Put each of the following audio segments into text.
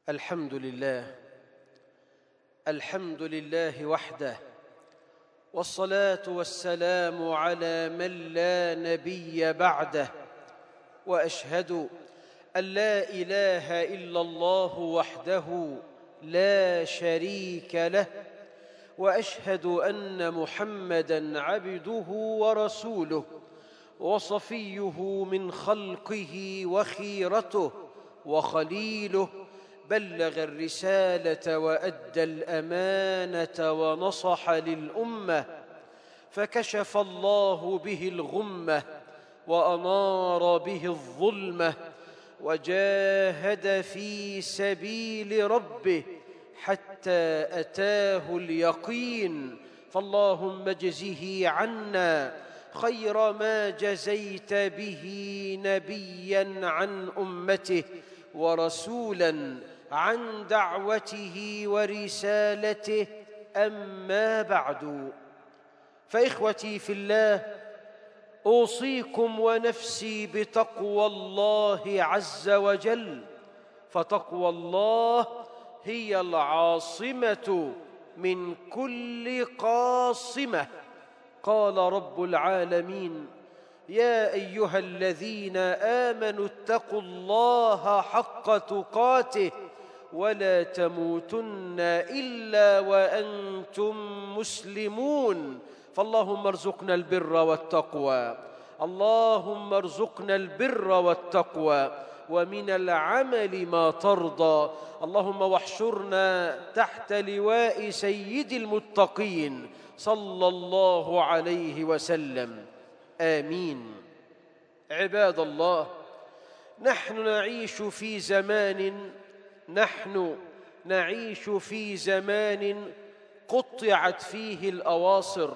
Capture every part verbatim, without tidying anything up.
الحمد لله الحمد لله وحده، والصلاة والسلام على من لا نبي بعده، وأشهد أن لا إله إلا الله وحده لا شريك له، وأشهد أن محمدًا عبده ورسوله وصفيه من خلقه وخيرته وخليله، بلغ الرسالة وأدى الأمانة ونصح للأمة، فكشف الله به الغمة وأنار به الظلمة، وجاهد في سبيل ربه حتى أتاه اليقين. فاللهم اجزه عنا خير ما جزيت به نبيا عن أمته ورسولا عن دعوته ورسالته. أما بعد، فإخوتي في الله، أوصيكم ونفسي بتقوى الله عز وجل، فتقوى الله هي العاصمة من كل قاصمة. قال رب العالمين: يا أيها الذين آمنوا اتقوا الله حق تقاته ولا تموتن إلا وأنتم مسلمون. فاللهم ارزقنا البر والتقوى، اللهم ارزقنا البر والتقوى، ومن العمل ما ترضى. اللهم واحشرنا تحت لواء سيد المتقين صلى الله عليه وسلم، آمين. عباد الله، نحن نعيش في زمان نحن نعيش في زمان قطعت فيه الأواصر،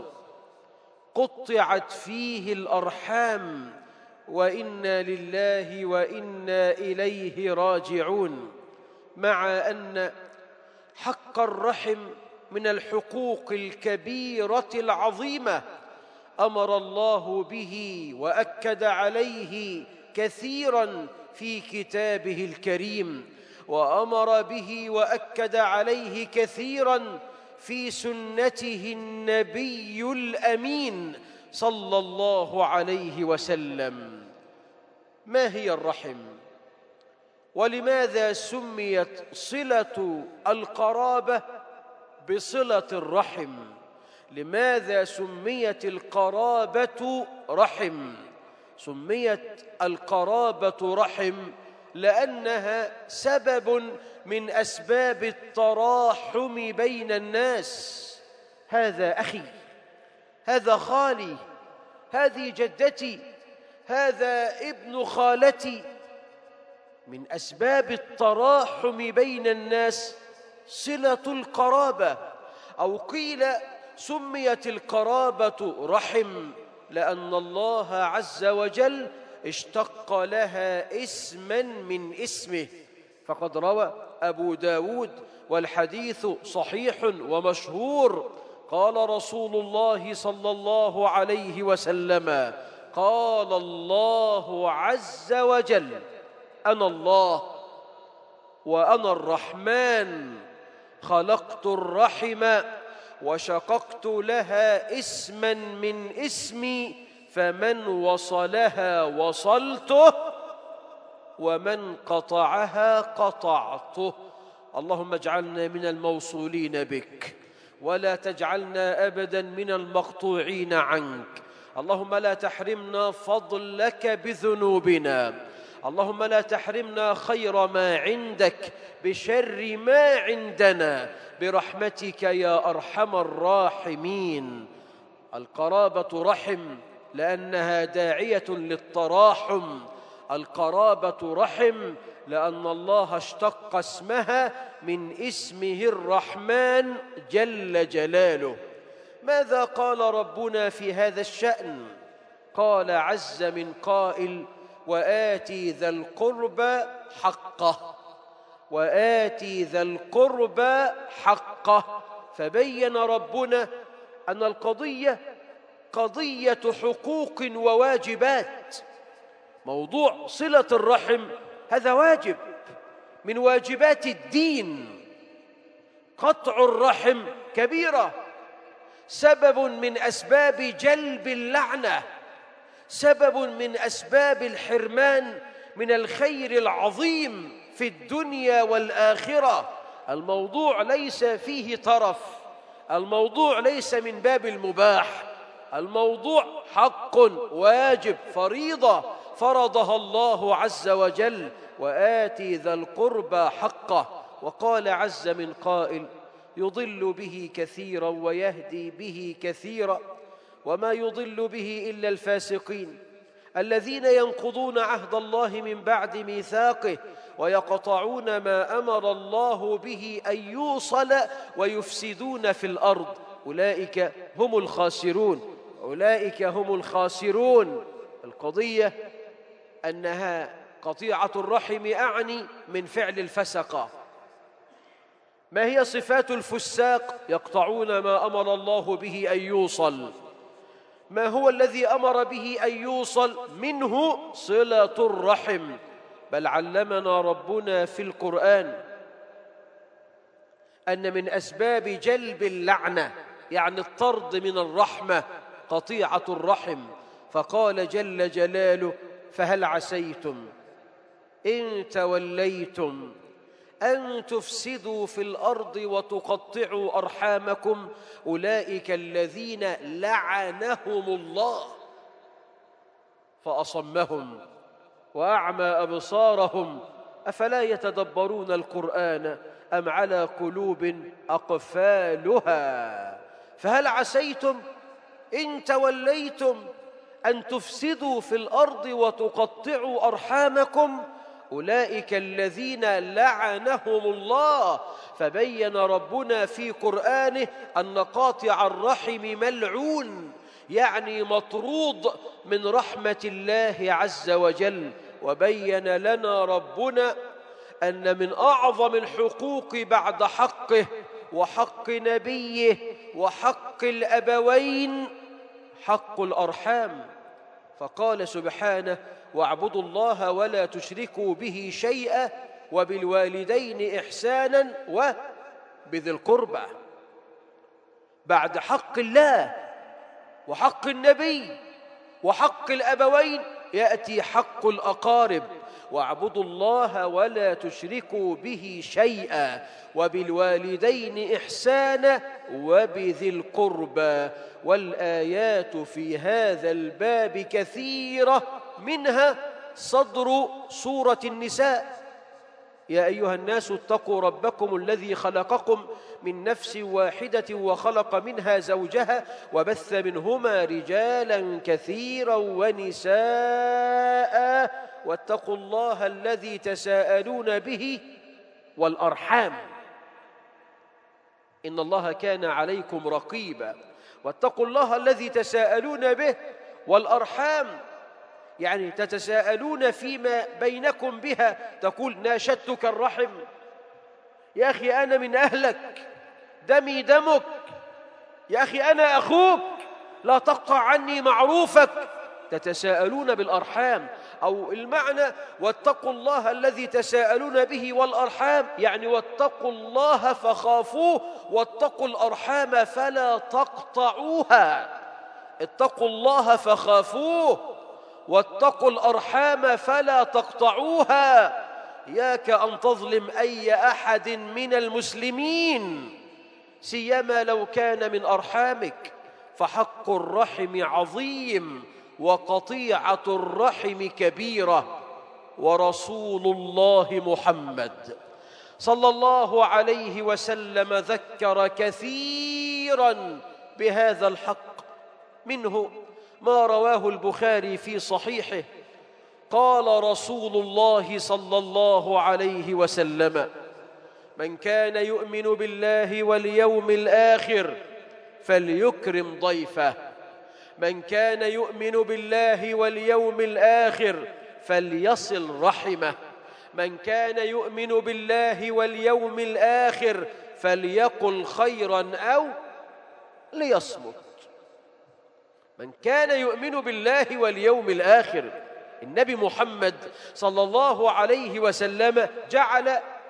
قطعت فيه الأرحام، وإنا لله وإنا إليه راجعون. مع أن حق الرحم من الحقوق الكبيرة العظيمة أمر الله به وأكد عليه كثيراً في كتابه الكريم، وأمر به وأكد عليه كثيراً في سنته النبي الأمين صلى الله عليه وسلم. ما هي الرحم؟ ولماذا سميت صلة القرابة بصلة الرحم؟ لماذا سميت القرابة رحم؟ سميت القرابة رحم لأنها سبب من أسباب التراحم بين الناس. هذا أخي، هذا خالي، هذه جدتي، هذا ابن خالتي. من أسباب التراحم بين الناس صلة القرابة. أو قيل سميت القرابة رحم لأن الله عز وجل اشتق لها اسما من اسمه. فقد روى أبو داود والحديث صحيح ومشهور، قال رسول الله صلى الله عليه وسلم: قال الله عز وجل: أنا الله وأنا الرحمن، خلقت الرحم وشققت لها اسما من اسمي، فمن وصلها وصلته ومن قطعها قطعته. اللهم اجعلنا من الموصولين بك، ولا تجعلنا أبدا من المقطوعين عنك. اللهم لا تحرمنا فضلك بذنوبنا، اللهم لا تحرمنا خير ما عندك بشر ما عندنا، برحمتك يا أرحم الراحمين. القرابة رحم لأنها داعية للتراحم، القرابة رحم لأن الله اشتق اسمها من اسمه الرحمن جل جلاله. ماذا قال ربنا في هذا الشأن؟ قال عز من قائل: وآتي ذا القربى حقه، وآتي ذا القربى حقه. فبين ربنا أن القضية قضية حقوق وواجبات. موضوع صلة الرحم هذا واجب، من واجبات الدين. قطع الرحم كبيرة، سبب من أسباب جلب اللعنة، سبب من أسباب الحرمان من الخير العظيم في الدنيا والآخرة. الموضوع ليس فيه طرف، الموضوع ليس من باب المباح، الموضوع حق واجب، فريضة فرضها الله عز وجل: وآتي ذا القربى حقه. وقال عز من قائل: يضل به كثيرا ويهدي به كثيرا، وما يضل به إلا الفاسقين الذين ينقضون عهد الله من بعد ميثاقه ويقطعون ما أمر الله به أن يوصل ويفسدون في الأرض، أولئك هم الخاسرون، أولئك هم الخاسرون. القضية أنها قطيعة الرحم أعني من فعل الفسقة. ما هي صفات الفساق؟ يقطعون ما أمر الله به أن يوصل. ما هو الذي أمر به أن يوصل؟ منه صلة الرحم. بل علمنا ربنا في القرآن أن من أسباب جلب اللعنة، يعني الطرد من الرحمة، قطيعة الرحم. فقال جل جلاله: فهل عسيتم إن توليتم أن تفسدوا في الأرض وتقطعوا أرحامكم أولئك الذين لعنهم الله فأصمهم وأعمى أبصارهم أفلا يتدبرون القرآن أم على قلوب أقفالها. فهل عسيتم إن توليتم أن تفسدوا في الأرض وتقطعوا أرحامكم أولئك الذين لعنهم الله. فبين ربنا في قرآنه أن قاطع الرحم ملعون، يعني مطرود من رحمة الله عز وجل. وبين لنا ربنا أن من أعظم الحقوق بعد حقه وحق نبيه وحق الأبوين حق الأرحام. فقال سبحانه: واعبدوا الله ولا تشركوا به شيئا وبالوالدين إحسانا وبذي القربى. بعد حق الله وحق النبي وحق الأبوين يأتي حق الأقارب: واعبدوا الله ولا تشركوا به شيئا وبالوالدين إحسانا وبذي القربى. والآيات في هذا الباب كثيرة، منها صدر سورة النساء: يا أيها الناس اتقوا ربكم الذي خلقكم من نفس واحدة وخلق منها زوجها وبث منهما رجالا كثيرا ونساء واتقوا الله الذي تساءلون به والأرحام إن الله كان عليكم رقيبا. واتقوا الله الذي تساءلون به والأرحام، يعني تتساءلون فيما بينكم بها. تقول: ناشدتك الرحم، يا أخي أنا من أهلك، دمي دمك، يا أخي أنا أخوك، لا تقطع عني معروفك. تتساءلون بالأرحام. أو المعنى: واتقوا الله الذي تساءلون به والأرحام، يعني واتقوا الله فخافوه، واتقوا الأرحام فلا تقطعوها. اتقوا الله فخافوه واتقوا الأرحام فلا تقطعوها. إياك أن تظلم أي أحد من المسلمين، سيما لو كان من أرحامك، فحق الرحم عظيم وقطيعة الرحم كبيرة. ورسول الله محمد صلى الله عليه وسلم ذكر كثيرا بهذا الحق، منه ما رواه البخاري في صحيحه: قال رسول الله صلى الله عليه وسلم: من كان يؤمن بالله واليوم الآخر فليكرم ضيفه، من كان يؤمن بالله واليوم الآخر فليصل رحمه، من كان يؤمن بالله واليوم الآخر فليقل خيرا أو ليصمت. من كان يؤمن بالله واليوم الآخر. النبي محمد صلى الله عليه وسلم جعل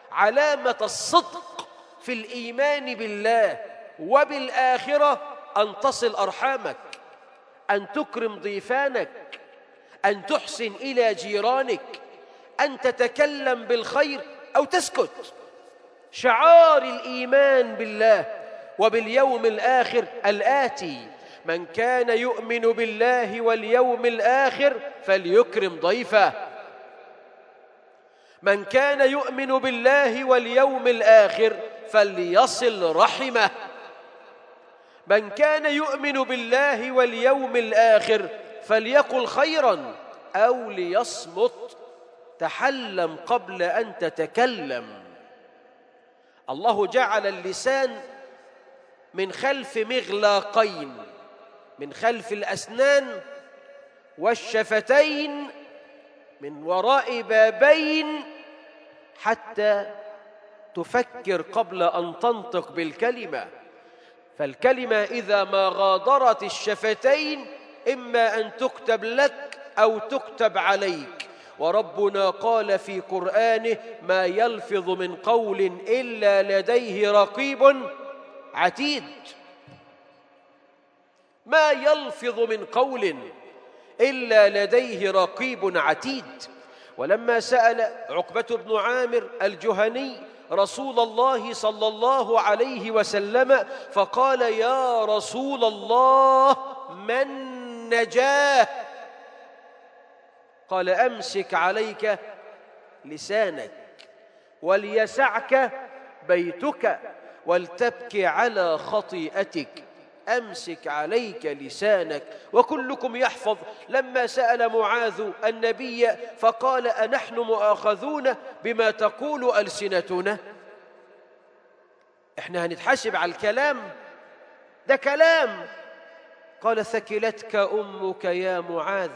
علامة الصدق في الإيمان بالله وبالآخرة أن تصل أرحامك، أن تكرم ضيفانك، أن تحسن إلى جيرانك، أن تتكلم بالخير أو تسكت. شعار الإيمان بالله وباليوم الآخر الآتي: من كان يؤمن بالله واليوم الآخر فليكرم ضيفه. من كان يؤمن بالله واليوم الآخر فليصل رحمه. من كان يؤمن بالله واليوم الآخر فليقل خيرا أو ليصمت. تحلم قبل أن تتكلم. الله جعل اللسان من خلف مغلاقين، من خلف الأسنان، والشفتين من وراء بابين، حتى تفكر قبل أن تنطق بالكلمة. فالكلمة إذا ما غادرت الشفتين إما أن تكتب لك أو تكتب عليك. وربنا قال في قرآنه: ما يلفظ من قول إلا لديه رقيب عتيد. ما يلفظ من قول إلا لديه رقيب عتيد. ولما سأل عقبة بن عامر الجهني رسول الله صلى الله عليه وسلم فقال: يا رسول الله من نجاه؟ قال: أمسك عليك لسانك وليسعك بيتك ولتبكي على خطيئتك. أمسك عليك لسانك. وكلكم يحفظ لما سأل معاذ النبي فقال: أنحن مؤاخذون بما تقول ألسنتنا؟ إحنا هنتحاسب على الكلام ده؟ كلام. قال: ثكلتك أمك يا معاذ.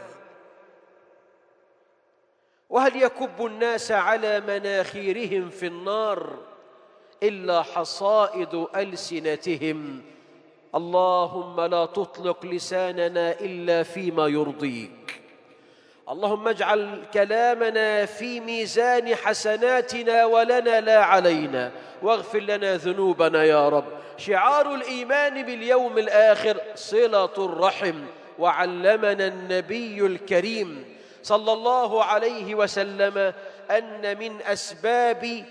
وهل يكب الناس على مناخيرهم في النار إلا حصائد ألسنتهم؟ اللهم لا تطلق لساننا إلا فيما يرضيك. اللهم اجعل كلامنا في ميزان حسناتنا ولنا لا علينا، واغفر لنا ذنوبنا يا رب. شعار الإيمان باليوم الآخر صلة الرحم. وعلمنا النبي الكريم صلى الله عليه وسلم أن من أسباب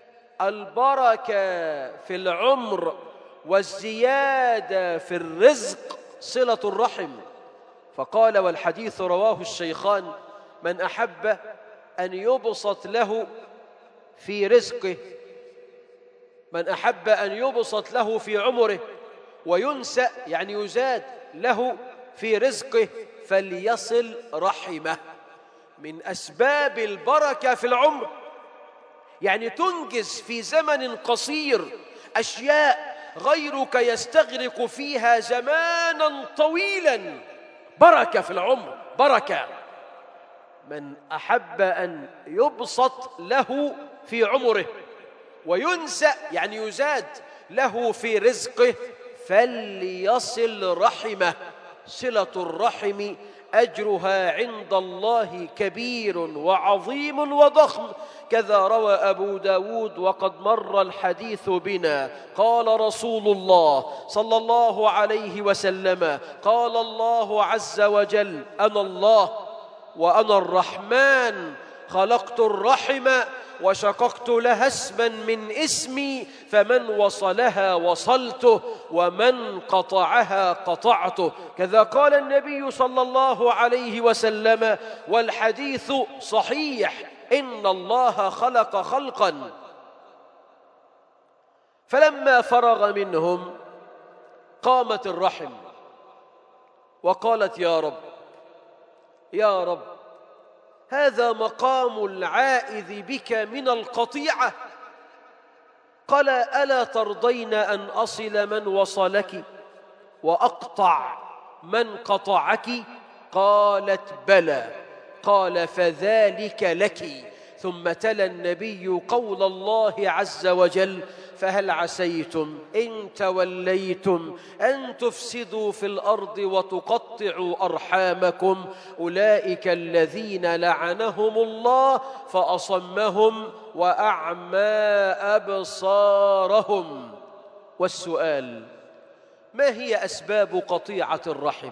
البركة في العمر والزيادة في الرزق صلة الرحم. فقال، والحديث رواه الشيخان: من أحب أن يبسط له في رزقه، من أحب أن يبسط له في عمره وينسأ يعني يزاد له في رزقه فليصل رحمه. من أسباب البركة في العمر يعني تنجز في زمن قصير أشياء غيرك يستغرق فيها زمانا طويلا. بركة في العمر، بركة. من أحب أن يبسط له في عمره وينسأ يعني يزاد له في رزقه فليصل رحمه. صلة الرحم أجرها عند الله كبير وعظيم وضخم. كذا روى أبو داود وقد مر الحديث بنا. قال رسول الله صلى الله عليه وسلم: قال الله عز وجل: أنا الله وأنا الرحمن، خلقت الرحم وشققت لها اسما من اسمي، فمن وصلها وصلته ومن قطعها قطعته. كذا قال النبي صلى الله عليه وسلم، والحديث صحيح: إن الله خلق خلقا فلما فرغ منهم قامت الرحم وقالت: يا رب يا رب، هذا مقام العائذ بك من القطيعة. قال: ألا ترضين أن أصل من وصلك وأقطع من قطعك؟ قالت: بلى. قال: فذلك لك. ثم تلا النبي قول الله عز وجل: فهل عسيتم إن توليتم أن تفسدوا في الأرض وتقطعوا أرحامكم أولئك الذين لعنهم الله فأصمهم وأعمى أبصارهم. والسؤال: ما هي أسباب قطيعة الرحم؟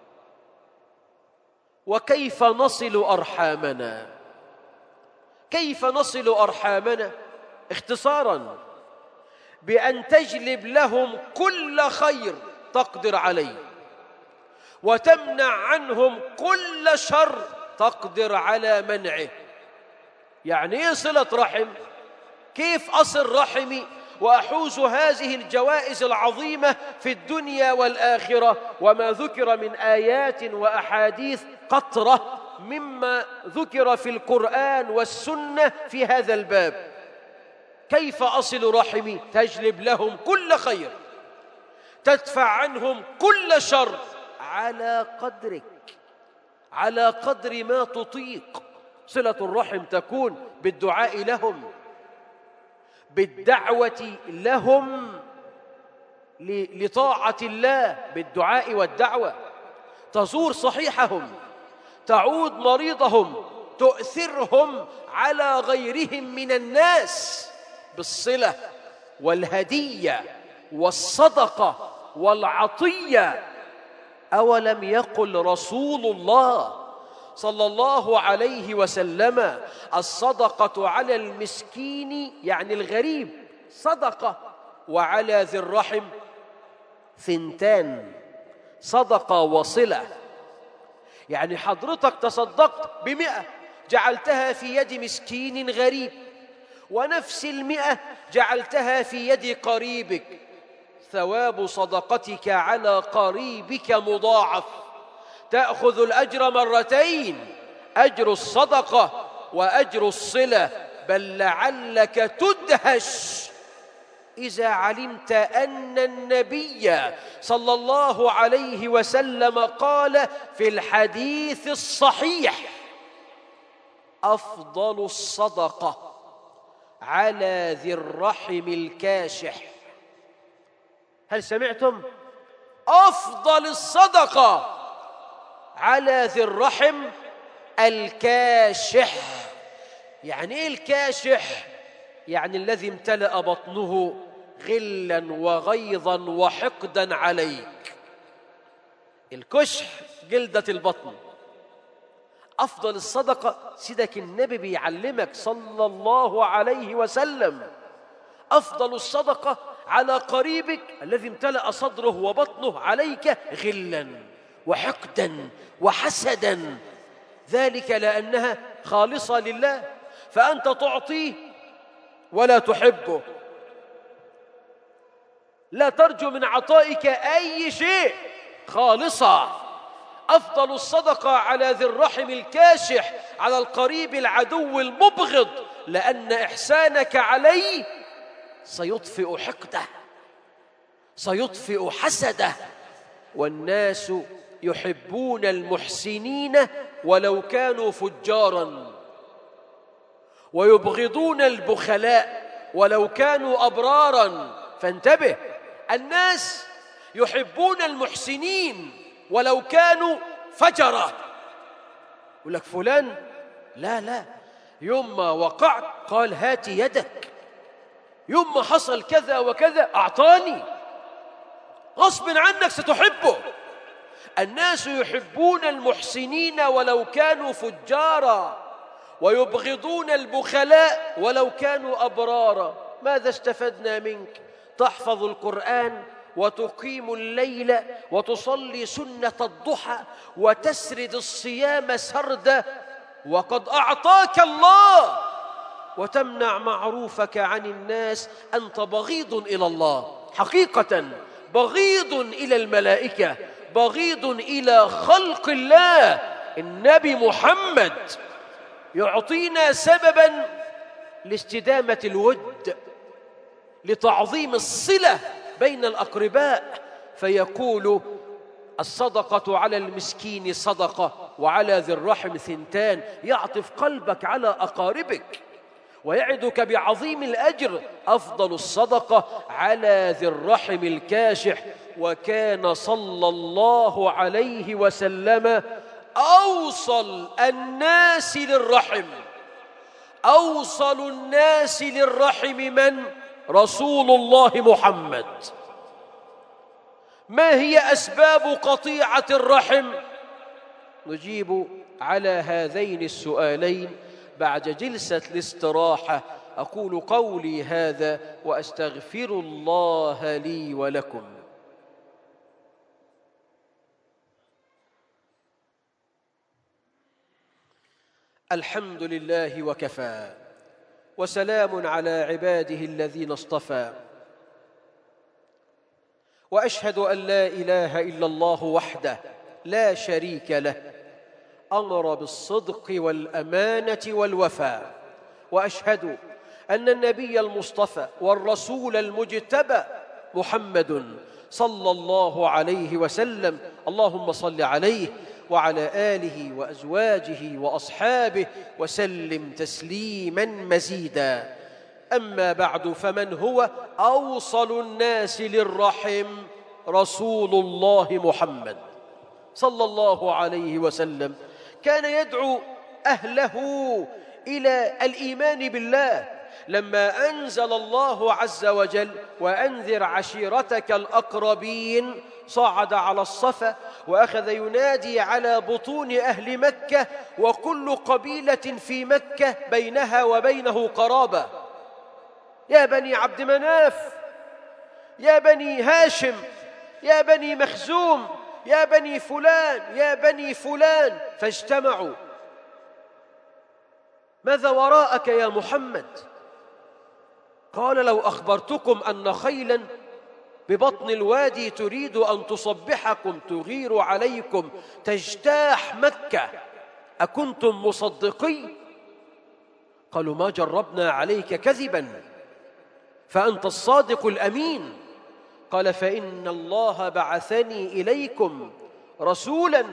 وكيف نصل أرحامنا؟ كيف نصل أرحامنا؟ اختصاراً: بأن تجلب لهم كل خير تقدر عليه، وتمنع عنهم كل شر تقدر على منعه. يعني ايه صلة رحم؟ كيف أصل رحمي وأحوز هذه الجوائز العظيمة في الدنيا والآخرة؟ وما ذكر من آيات وأحاديث قطرة مما ذكر في القرآن والسنة في هذا الباب. كيف أصل رحمي؟ تجلب لهم كل خير، تدفع عنهم كل شر على قدرك، على قدر ما تطيق. صلة الرحم تكون بالدعاء لهم، بالدعوة لهم لطاعة الله، بالدعاء والدعوة. تزور صحيحهم، تعود مريضهم، تؤثرهم على غيرهم من الناس بالصلة والهدية والصدقة والعطية. أولم يقل رسول الله صلى الله عليه وسلم: الصدقة على المسكين يعني الغريب صدقة، وعلى ذي الرحم ثنتان، صدقة وصلة. يعني حضرتك تصدقت بمئة جعلتها في يد مسكين غريب، ونفس المئة جعلتها في يد قريبك، ثواب صدقتك على قريبك مضاعف، تأخذ الأجر مرتين، أجر الصدقة وأجر الصلة. بل لعلك تدهش إذا علمت أن النبي صلى الله عليه وسلم قال في الحديث الصحيح: أفضل الصدقة على ذي الرحم الكاشح. هل سمعتم؟ أفضل الصدقة على ذي الرحم الكاشح. يعني إيه الكاشح؟ يعني الذي امتلأ بطنه غلا وغيظا وحقدا عليك. الكشح جلدة البطن. أفضل الصدقة سيدك النبي بيعلمك صلى الله عليه وسلم: أفضل الصدقة على قريبك الذي امتلأ صدره وبطنه عليك غلا وحقدا وحسدا، ذلك لأنها خالصة لله، فأنت تعطيه ولا تحبه، لا ترجو من عطائك أي شيء، خالصة. أفضل الصدقة على ذي الرحم الكاشح، على القريب العدو المبغض، لأن إحسانك عليه سيطفئ حقده، سيطفئ حسده. والناس يحبون المحسنين ولو كانوا فجارا، ويبغضون البخلاء ولو كانوا أبرارا. فانتبه، الناس يحبون المحسنين ولو كانوا فجرة. يقول لك فلان لا لا يوم ما وقعت قال هات يدك، يوم ما حصل كذا وكذا أعطاني، غصب عنك ستحبه. الناس يحبون المحسنين ولو كانوا فجارا، ويبغضون البخلاء ولو كانوا أبرارا. ماذا استفدنا منك؟ تحفظ القرآن وتقيم الليل وتصلي سنة الضحى وتسرد الصيام سردا، وقد أعطاك الله، وتمنع معروفك عن الناس. أنت بغيض إلى الله حقيقة، بغيض إلى الملائكة، بغيض إلى خلق الله. النبي محمد يعطينا سببا لاستدامة الود، لتعظيم الصلة بين الأقرباء، فيقول: الصدقة على المسكين صدقة وعلى ذي الرحم ثنتان. يعطف قلبك على أقاربك ويعدك بعظيم الأجر. أفضل الصدقة على ذي الرحم الكاشح. وكان صلى الله عليه وسلم أوصل الناس للرحم. أوصل الناس للرحم من؟ رسول الله محمد. ما هي أسباب قطيعة الرحم؟ نجيب على هذين السؤالين بعد جلسة الاستراحة. أقول قولي هذا وأستغفر الله لي ولكم. الحمد لله وكفى، وسلام على عباده الذين اصطفى، وأشهد أن لا إله إلا الله وحده لا شريك له، أمر بالصدق والأمانة والوفاء. وأشهد أن النبي المصطفى والرسول المجتبى محمد صلى الله عليه وسلم، اللهم صل عليه وعلى آله وأزواجه وأصحابه وسلم تسليما مزيدا. أما بعد، فمن هو أوصل الناس للرحم؟ رسول الله محمد صلى الله عليه وسلم. كان يدعو أهله إلى الإيمان بالله لما أنزل الله عز وجل وأنذر عشيرتك الأقربين. صعد على الصفا وأخذ ينادي على بطون أهل مكة، وكل قبيلة في مكة بينها وبينه قرابة. يا بني عبد مناف، يا بني هاشم، يا بني مخزوم، يا بني فلان، يا بني فلان، فاجتمعوا. ماذا وراءك يا محمد؟ قال: لو أخبرتكم أن خيلا ببطن الوادي تريد أن تصبحكم تغير عليكم تجتاح مكة أكنتم مصدقي؟ قالوا: ما جربنا عليك كذبا، فأنت الصادق الأمين. قال: فإن الله بعثني إليكم رسولا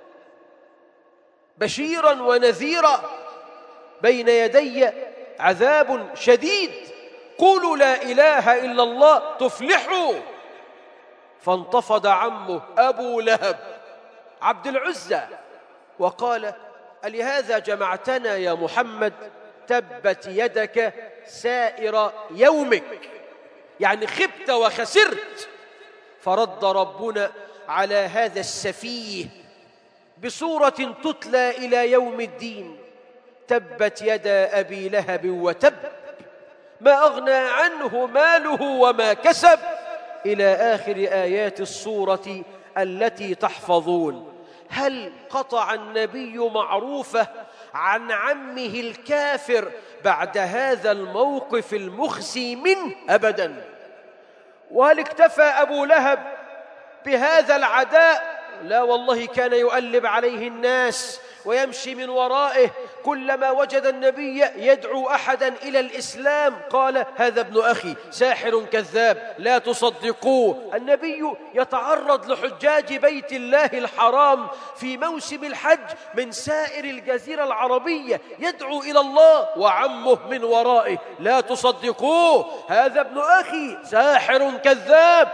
بشيرا ونذيرا بين يدي عذاب شديد، قولوا لا إله إلا الله تفلحوا. فانتفض عمه أبو لهب عبد العزى وقال: ألهذا جمعتنا يا محمد؟ تبت يدك سائر يومك، يعني خبت وخسرت. فرد ربنا على هذا السفيه بسورة تتلى إلى يوم الدين: تبت يدا أبي لهب وتب، ما أغنى عنه ماله وما كسب، إلى آخر آيات السورة التي تحفظون. هل قطع النبي معروفه عن عمه الكافر بعد هذا الموقف المخزي منه؟ أبدا. وهل اكتفى أبو لهب بهذا العداء؟ لا والله، كان يؤلب عليه الناس ويمشي من ورائه. كلما وجد النبي يدعو أحدا إلى الإسلام قال: هذا ابن أخي ساحر كذاب لا تصدقوه. النبي يتعرض لحجاج بيت الله الحرام في موسم الحج من سائر الجزيرة العربية، يدعو إلى الله وعمه من ورائه: لا تصدقوه، هذا ابن أخي ساحر كذاب.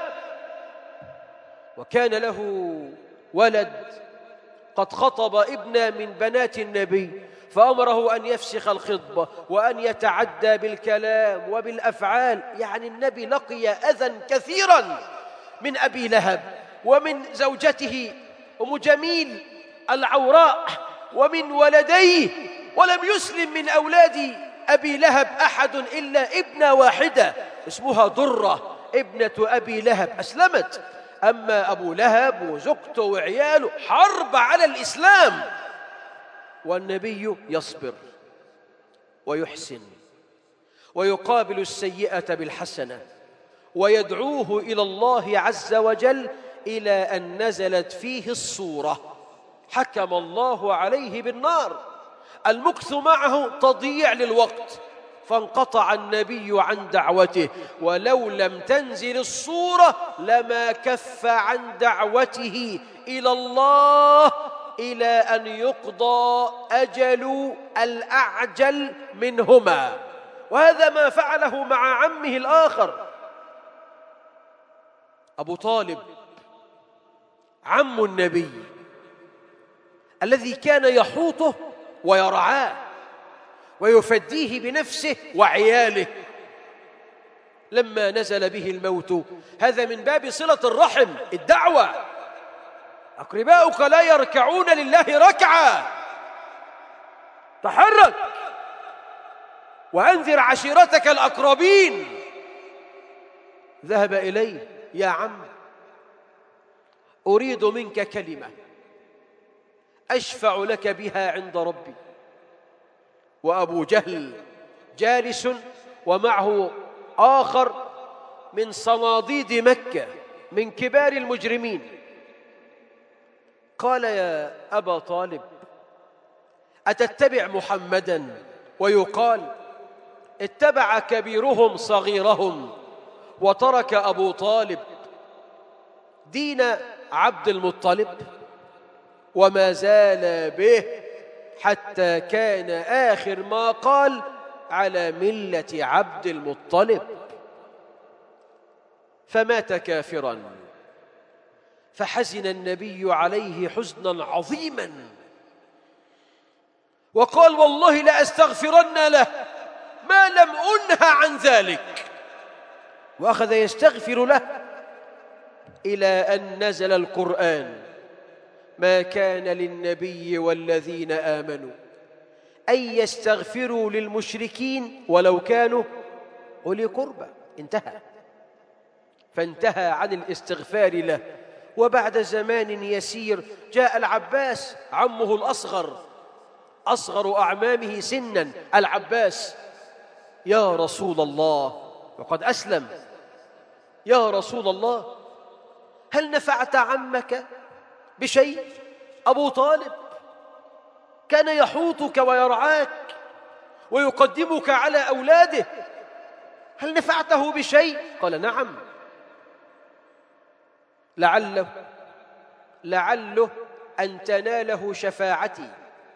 وكان له ولد قد خطب ابنا من بنات النبي، فأمره أن يفسخ الخطبة وأن يتعدى بالكلام وبالأفعال. يعني النبي لقي أذى كثيرا من أبي لهب ومن زوجته أم جميل العوراء ومن ولديه، ولم يسلم من أولاد أبي لهب أحد إلا ابنة واحدة اسمها ضرة ابنة أبي لهب أسلمت. أما أبو لهب وزوجته وعياله حرب على الإسلام، والنبي يصبر ويحسن ويقابل السيئة بالحسنة ويدعوه إلى الله عز وجل، إلى أن نزلت فيه الصورة حكم الله عليه بالنار. المكث معه تضييع للوقت، فانقطع النبي عن دعوته، ولو لم تنزل الصورة لما كف عن دعوته إلى الله إلى أن يقضى أجل الأعجل منهما. وهذا ما فعله مع عمه الآخر أبو طالب عم النبي الذي كان يحوطه ويرعاه ويفديه بنفسه وعياله. لما نزل به الموت، هذا من باب صلة الرحم، الدعوة. أقرباؤك لا يركعون لله ركعة، تحرك وأنذر عشيرتك الأقربين. ذهب إليه: يا عم، أريد منك كلمة أشفع لك بها عند ربي. وأبو جهل جالس ومعه آخر من صناديد مكة من كبار المجرمين. قال: يا أبا طالب، أتتبع محمداً ويقال اتبع كبيرهم صغيرهم وترك أبو طالب دين عبد المطلب؟ وما زال به حتى كان آخر ما قال: على ملة عبد المطلب. فمات كافراً. فحزن النبي عليه حزناً عظيماً وقال: والله لأستغفرن له ما لم أنه عن ذلك. وأخذ يستغفر له إلى أن نزل القرآن: ما كان للنبي والذين آمنوا أن يستغفروا للمشركين ولو كانوا أولي قربى. انتهى. فانتهى عن الاستغفار له. وبعد زمان يسير جاء العباس عمه الأصغر، أصغر أعمامه سنا، العباس: يا رسول الله، وقد أسلم، يا رسول الله، هل نفعت عمك بشيء؟ أبو طالب كان يحوطك ويرعاك ويقدمك على أولاده، هل نفعته بشيء؟ قال: نعم، لعله لعله أن تناله شفاعتي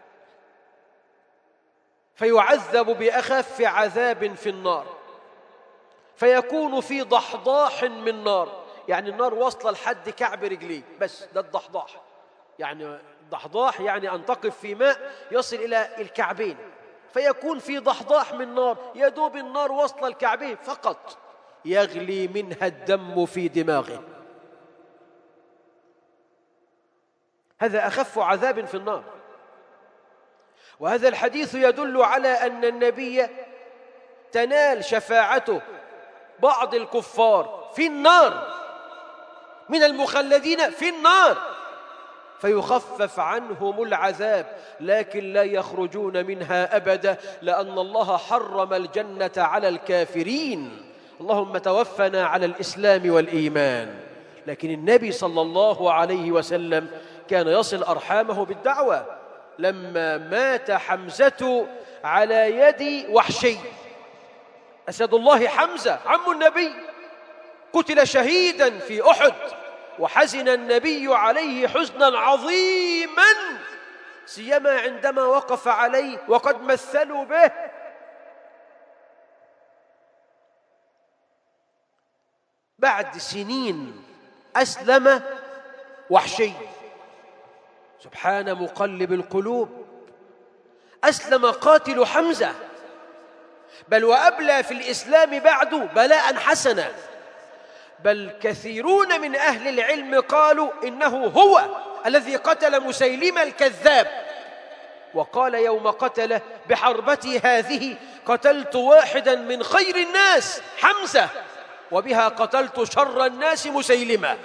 فيعذب بأخف عذاب في النار، فيكون في ضحضاح من نار. يعني النار واصلة لحد كعب رجليه، بس ده الضحضاح. يعني الضحضاح يعني أن تقف في ماء يصل إلى الكعبين، فيكون في ضحضاح من نار، يدوب النار واصلة الكعبين فقط، يغلي منها الدم في دماغه. هذا أخف عذاب في النار. وهذا الحديث يدل على أن النبي تنال شفاعته بعض الكفار في النار، من المخلدين في النار، فيخفف عنهم العذاب، لكن لا يخرجون منها أبدا، لأن الله حرم الجنة على الكافرين. اللهم توفنا على الإسلام والإيمان. لكن النبي صلى الله عليه وسلم كان يصل أرحامه بالدعوة. لما مات حمزة على يد وحشي، أسد الله حمزة عم النبي، قتل شهيدا في أحد، وحزن النبي عليه حزنا عظيما، سيما عندما وقف عليه وقد مثلوا به. بعد سنين أسلم وحشي، سبحان مقلب القلوب، أسلم قاتل حمزة، بل وأبلى في الإسلام بعد بلاء حسنا. بل كثيرون من أهل العلم قالوا إنه هو الذي قتل مسيلمة الكذاب، وقال يوم قتله بحربتي هذه قتلت واحدا من خير الناس حمزة، وبها قتلت شر الناس مسيلمة.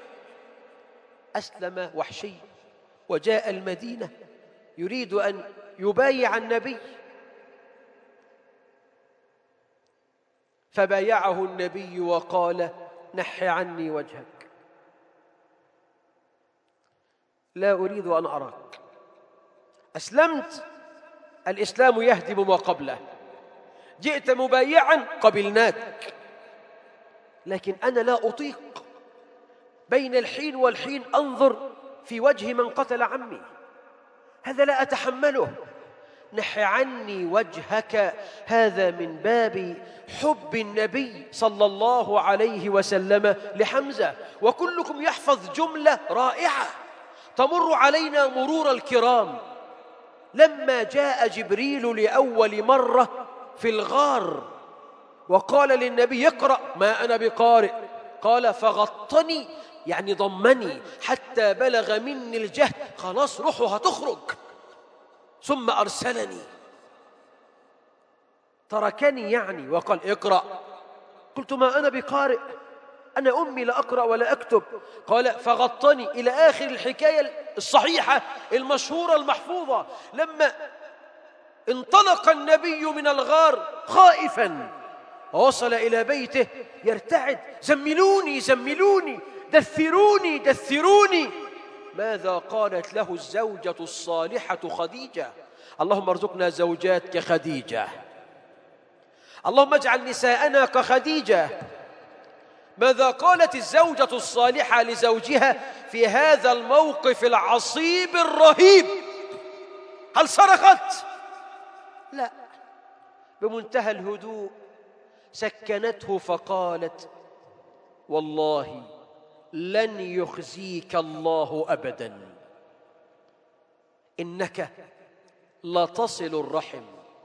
أسلم وحشي وجاء المدينة يريد أن يبايع النبي، فبايعه النبي وقال: نح عني وجهك، لا أريد أن أراك. أسلمت، الإسلام يهدم ما قبله، جئت مبايعا قبلناك، لكن أنا لا أطيق بين الحين والحين أنظر في وجه من قتل عمي، هذا لا أتحمله. نح عني وجهك، هذا من باب حب النبي صلى الله عليه وسلم لحمزة. وكلكم يحفظ جملة رائعة تمر علينا مرور الكرام. لما جاء جبريل لأول مرة في الغار وقال للنبي اقرأ، ما أنا بقارئ، قال فغطني يعني ضمني حتى بلغ مني الجهد، خلاص روحه هتخرج، ثم أرسلني تركني يعني وقال اقرأ. قلت ما أنا بقارئ، أنا أمي لا أقرأ ولا أكتب. قال فغطني إلى آخر الحكاية الصحيحة المشهورة المحفوظة. لما انطلق النبي من الغار خائفا ووصل إلى بيته يرتعد، زملوني زملوني، دثروني دثروني. ماذا قالت له الزوجة الصالحة خديجة؟ اللهم ارزقنا زوجات كخديجة، اللهم اجعل نساءنا كخديجة. ماذا قالت الزوجة الصالحة لزوجها في هذا الموقف العصيب الرهيب؟ هل صرخت؟ لا، بمنتهى الهدوء سكنته فقالت والله لن يخزيك الله أبدا، إنك لتصل الرحم.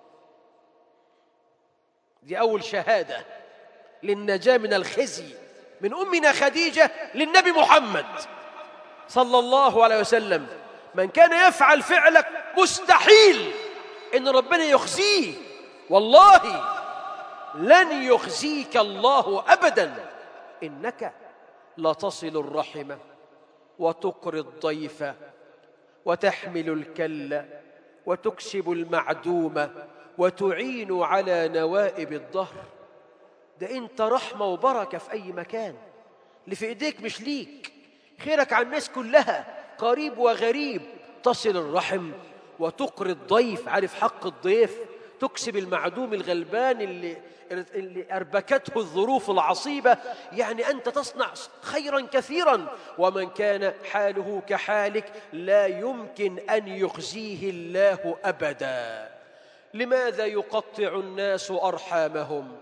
دي أول شهادة للنجاة من الخزي من أمنا خديجة للنبي محمد صلى الله عليه وسلم. من كان يفعل فعلك مستحيل إن ربنا يخزيه، والله لن يخزيك الله أبدا، إنك لتصل الرحم وتقري الضيف وتحمل الكل وتكسب المعدوم وتعين على نوائب الظهر. ده انت رحمة وبركة في أي مكان، اللي في إيديك مش ليك، خيرك على الناس كلها، قريب وغريب. تصل الرحم وتقري الضيف، عارف حق الضيف، تكسب المعدوم الغلبان اللي, اللي أربكته الظروف العصيبة. يعني أنت تصنع خيرا كثيرا، ومن كان حاله كحالك لا يمكن أن يخزيه الله أبدا. لماذا يقطع الناس أرحامهم؟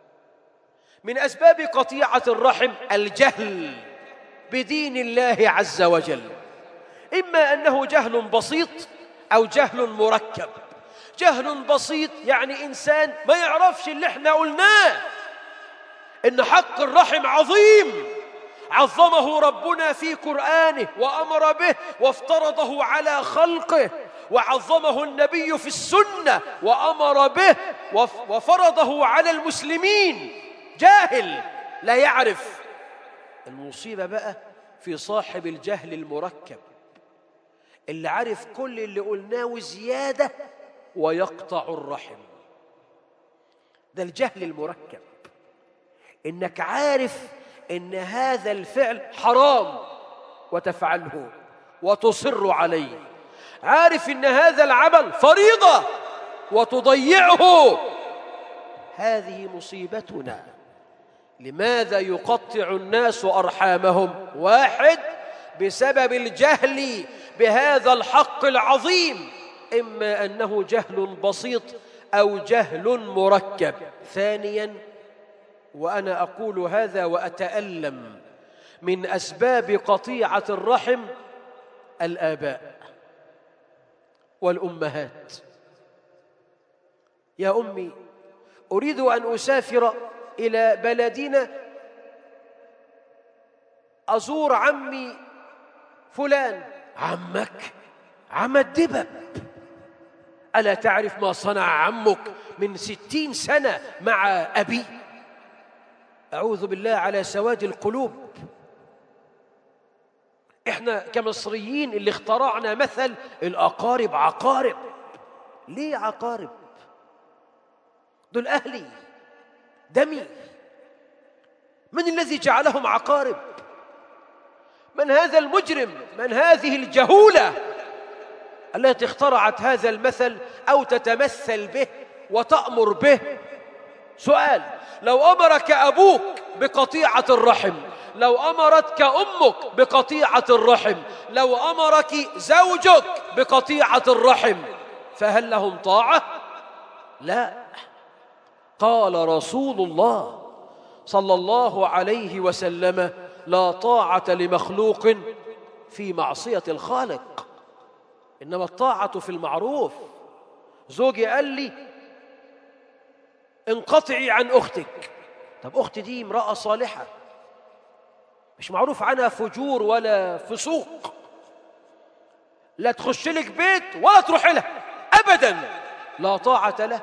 من أسباب قطيعة الرحم الجهل بدين الله عز وجل، إما أنه جهل بسيط أو جهل مركب. جهل بسيط يعني إنسان ما يعرفش اللي احنا قلناه، إن حق الرحم عظيم، عظمه ربنا في قرآنه وأمر به وافترضه على خلقه، وعظمه النبي في السنة وأمر به وفرضه على المسلمين. جاهل لا يعرف. المصيبة بقى في صاحب الجهل المركب، اللي عارف كل اللي قلناه وزيادة ويقطع الرحم. ده الجهل المركب، إنك عارف إن هذا الفعل حرام وتفعله وتصر عليه، عارف إن هذا العمل فريضة وتضيعه. هذه مصيبتنا. لماذا يقطع الناس أرحامهم؟ واحد، بسبب الجهل بهذا الحق العظيم، إما أنه جهل بسيط أو جهل مركب. ثانياً، وأنا أقول هذا وأتألم، من أسباب قطيعة الرحم الآباء والأمهات. يا أمي أريد أن أسافر إلى بلدنا أزور عمي فلان. عمك؟ عم الدبب؟ ألا تعرف ما صنع عمك من ستين سنة مع أبي؟ أعوذ بالله على سواد القلوب. إحنا كمصريين اللي اخترعنا مثل الأقارب عقارب. ليه عقارب؟ دول أهلي دمي. من الذي جعلهم عقارب؟ من هذا المجرم؟ من هذه الجهولة التي اخترعت هذا المثل أو تتمثل به وتأمر به؟ سؤال: لو أمرك أبوك بقطيعة الرحم، لو أمرتك أمك بقطيعة الرحم، لو أمرك زوجك بقطيعة الرحم، فهل لهم طاعة؟ لا. قال رسول الله صلى الله عليه وسلم: لا طاعة لمخلوق في معصية الخالق، إنما الطاعة في المعروف. زوجي قال لي: انقطعي عن أختك. طب أختي دي امرأة صالحة، مش معروف عنها فجور ولا فسوق، لا تخش لك بيت ولا تروح لها أبدا، لا طاعة له.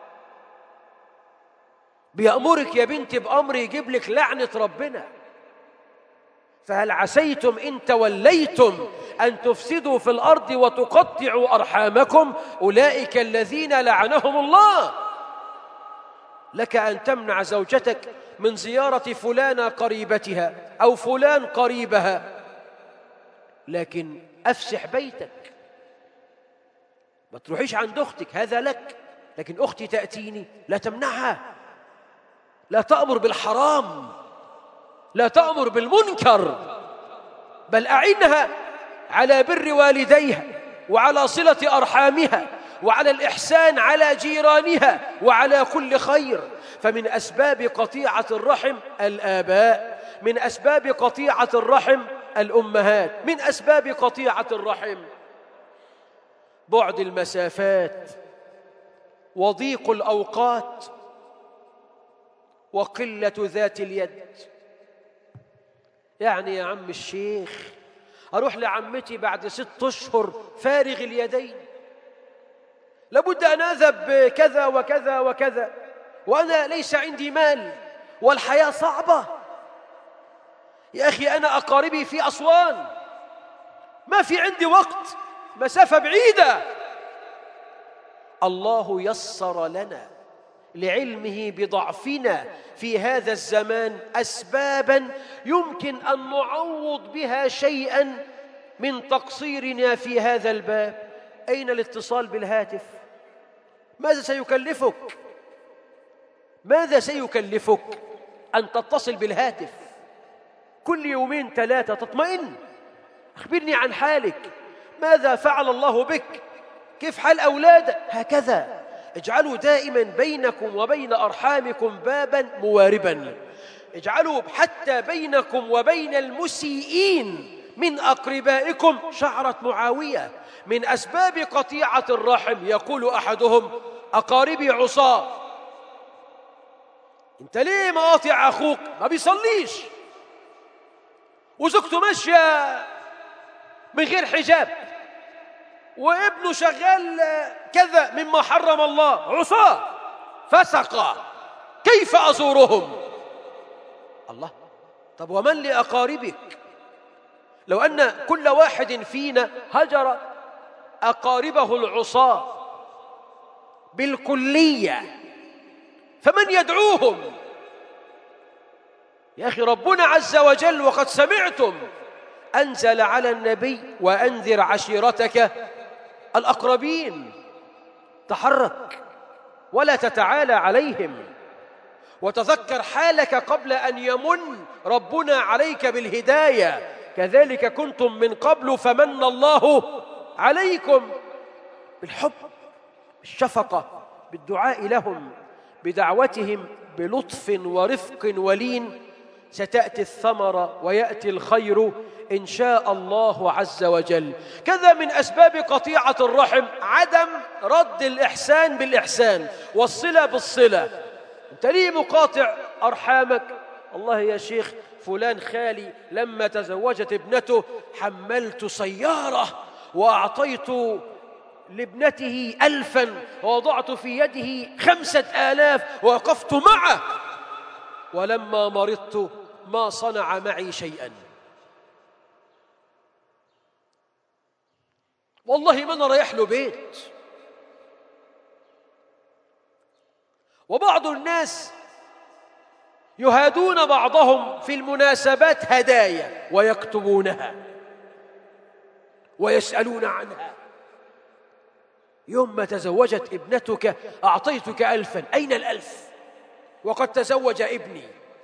بيأمرك يا بنتي بأمر يجيب لك لعنة ربنا. فهل عسيتم إن توليتم أن تفسدوا في الأرض وتقطعوا أرحامكم؟ أولئك الذين لعنهم الله. لك أن تمنع زوجتك من زيارة فلانة قريبتها أو فلان قريبها، لكن أفسح بيتك، ما تروحيش عند أختك، هذا لك. لكن أختي تأتيني، لا تمنعها، لا تأمر بالحرام، لا تأمر بالمنكر، بل أعنها على بر والديها وعلى صلة أرحامها وعلى الإحسان على جيرانها وعلى كل خير. فمن أسباب قطيعة الرحم الآباء، من أسباب قطيعة الرحم الأمهات، من أسباب قطيعة الرحم بعد المسافات وضيق الأوقات وقلة ذات اليد. يعني يا عم الشيخ أروح لعمتي بعد ست أشهر فارغ اليدين، لابد أن أذهب بكذا وكذا وكذا، وأنا ليس عندي مال والحياة صعبة. يا أخي أنا أقاربي في أسوان، ما في عندي وقت، مسافة بعيدة. الله يسر لنا لعلمه بضعفنا في هذا الزمان أسبابا يمكن أن نعوض بها شيئا من تقصيرنا في هذا الباب. أين الاتصال بالهاتف؟ ماذا سيكلفك؟ ماذا سيكلفك أن تتصل بالهاتف كل يومين ثلاثة تطمئن؟ أخبرني عن حالك، ماذا فعل الله بك؟ كيف حال أولادك؟ هكذا اجعلوا دائما بينكم وبين أرحامكم بابا مواربا، اجعلوا حتى بينكم وبين المسيئين من أقربائكم شعرة معاوية. من أسباب قطيعة الرحم يقول أحدهم: أقاربي عصاة. أنت ليه مقاطع أخوك؟ ما بيصليش وزوجته ماشية من غير حجاب وابنه شغال كذا مما حرم الله، عصاة فسقة، كيف أزورهم؟ الله. طب ومن لأقاربك؟ لو أن كل واحد فينا هجر أقاربه العصاة بالكلية فمن يدعوهم؟ يا أخي ربنا عز وجل وقد سمعتم أنزل على النبي: وأنذر عشيرتك الأقربين. تحرك ولا تتعالى عليهم، وتذكر حالك قبل أن يمن ربنا عليك بالهداية. كذلك كنتم من قبل فمن الله عليكم، بالحب، بالشفقة، بالدعاء لهم، بدعوتهم بلطف ورفق ولين، ستأتي الثمرة ويأتي الخير إن شاء الله عز وجل. كذا من أسباب قطيعة الرحم عدم رد الإحسان بالإحسان والصلة بالصلة. أنت ليه مقاطع أرحامك؟ الله يا شيخ فلان خالي لما تزوجت ابنته حملت سيارة وأعطيت لابنته ألفا ووضعت في يده خمسة آلاف ووقفت معه، ولما مرضت ما صنع معي شيئا. والله ما أنا رايح له بيت. وبعض الناس يهادون بعضهم في المناسبات هدايا ويكتبونها ويسألون عنها. يوم ما تزوجت ابنتك أعطيتك ألفا، أين الألف وقد تزوج ابني؟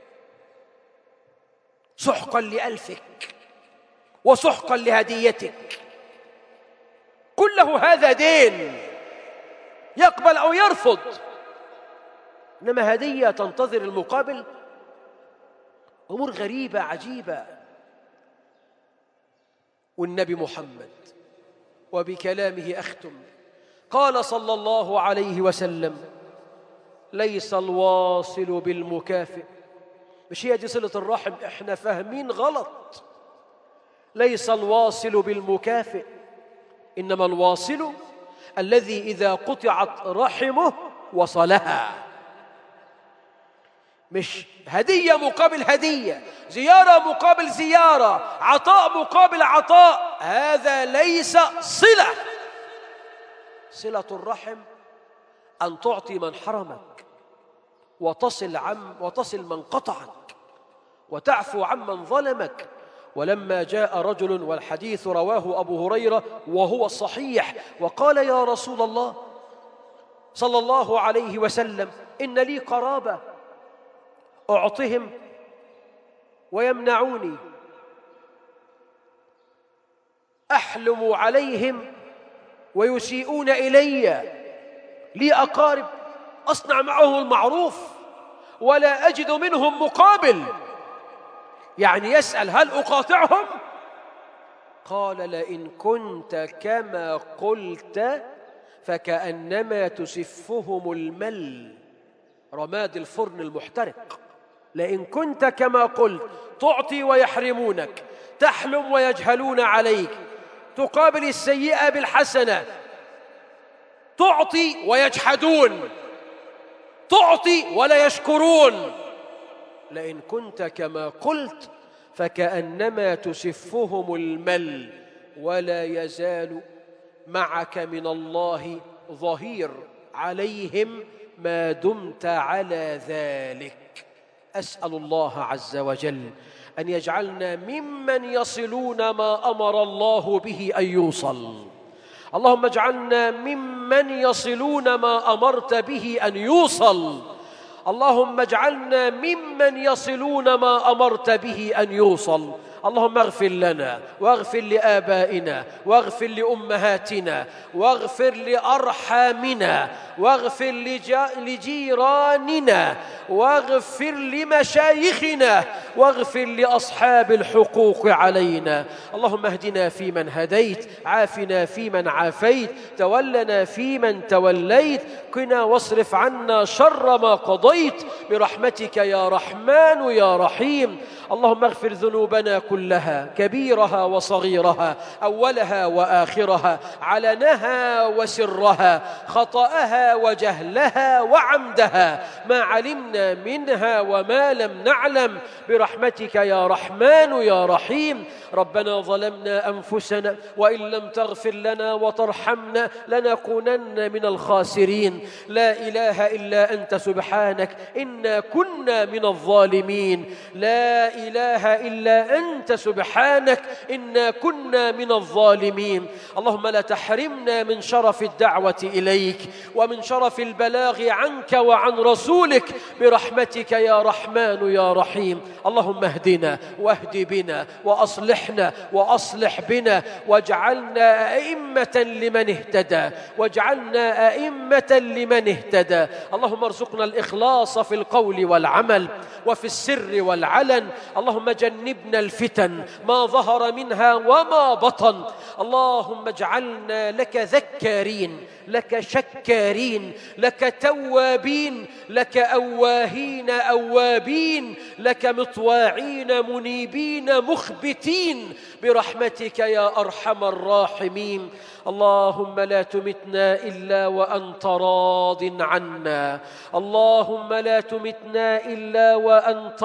سحقا لألفك وسحقا لهديتك، كله هذا دين يقبل أو يرفض، إنما هدية تنتظر المقابل. أمور غريبة عجيبة. والنبي محمد وبكلامه أختم قال صلى الله عليه وسلم: ليس الواصل بالمكافئ. مش هي دي صلة الرحم؟ إحنا فاهمين غلط. ليس الواصل بالمكافئ، إنما الواصل الذي إذا قطعت رحمه وصلها. مش هدية مقابل هدية، زيارة مقابل زيارة، عطاء مقابل عطاء، هذا ليس صلة. صلة الرحم أن تعطي من حرمك، وتصل عم وتصل من قطعك، وتعفو عمن ظلمك. ولما جاء رجل، والحديث رواه أبو هريرة وهو صحيح، وقال: يا رسول الله صلى الله عليه وسلم، إن لي قرابة أعطهم ويمنعوني، أحلم عليهم ويسيئون إلي، لي أقارب أصنع معهم المعروف ولا أجد منهم مقابل. يعني يسأل: هل أقاطعهم؟ قال: لئن كنت كما قلت فكأنما تسفهم المل، رماد الفرن المحترق. لئن كنت كما قلت، تعطي ويحرمونك، تحلم ويجهلون عليك، تقابل السيئة بالحسنة، تعطي ويجحدون، تعطي ولا يشكرون. لئن كنت كما قلت فكأنما تسفهم المل، ولا يزال معك من الله ظهير عليهم ما دمت على ذلك. أسأل الله عز وجل أن يجعلنا ممن يصلون ما أمر الله به أن يوصل. اللهم اجعلنا ممن يصلون ما أمرت به أن يوصل. اللهم اجعلنا ممن يصلون ما أمرت به أن يوصل. اللهم اغفر لنا واغفر لآبائنا واغفر لأمهاتنا واغفر لأرحامنا واغفر لجيراننا واغفر لمشايخنا واغفر لأصحاب الحقوق علينا. اللهم اهدنا فيمن هديت، عافنا فيمن عافيت، تولنا فيمن توليت، قنا واصرف عنا شر ما قضيت برحمتك يا رحمن يا رحيم. اللهم اغفر ذنوبنا كلها، كبيرها وصغيرها، أولها وآخرها، علنها وسرها، خطأها وجهلها وعمدها، ما علمنا منها وما لم نعلم برحمتك يا رحمن يا رحيم. ربنا ظلمنا أنفسنا وإن لم تغفر لنا وترحمنا لنكونن من الخاسرين. لا إله إلا أنت سبحانك إنا كنا من الظالمين. لا إله إلا أنت سبحانك إنا كنا من الظالمين. اللهم لا تحرمنا من شرف الدعوة إليك ومن شرف البلاغ عنك وعن رسولك برحمتك يا رحمن يا رحيم. اللهم اهدنا واهد بنا وأصلحنا وأصلح بنا واجعلنا أئمة لمن اهتدى واجعلنا أئمة لمن اهتدى. اللهم ارزقنا الإخلاص في القول والعمل وفي السر والعلن. اللهم جنبنا الفتن ما ظهر منها وما بطن. اللهم اجعلنا لك ذكارين، لك شكارين، لك توابين، لك أواهين أوابين، لك مطواعين منيبين مخبتين برحمتك يا أرحم الراحمين. اللهم لا تمتنا إلا وأنت راض عنا. اللهم لا تمتنا إلا وأنت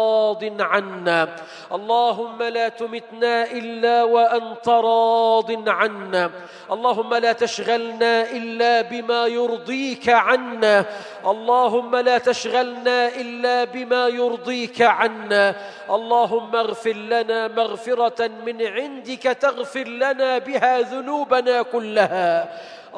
راض عنا. اللهم لا تمتنا إلا وأنت راض عنا. اللهم لا تشغلنا إلا بما يرضيك عنا. اللهم لا تشغلنا إلا بما يرضيك عنا. اللهم اغفر لنا مغفرة من عندك تغفر لنا بها ذنوبنا كلها.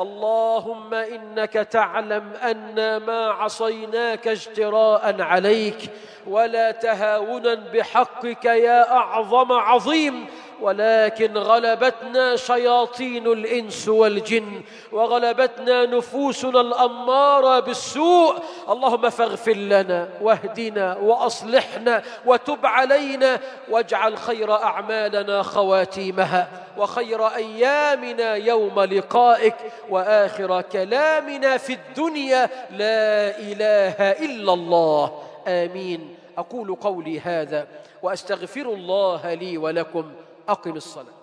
اللهم إنك تعلم أن ما عصيناك اجتراء عليك ولا تهاونا بحقك يا أعظم عظيم، ولكن غلبتنا شياطين الإنس والجن، وغلبتنا نفوسنا الأمارة بالسوء. اللهم فاغفر لنا واهدنا وأصلحنا وتب علينا، واجعل خير أعمالنا خواتيمها، وخير أيامنا يوم لقائك، وآخر كلامنا في الدنيا لا إله إلا الله. آمين. أقول قولي هذا وأستغفر الله لي ولكم. أقم الصلاة.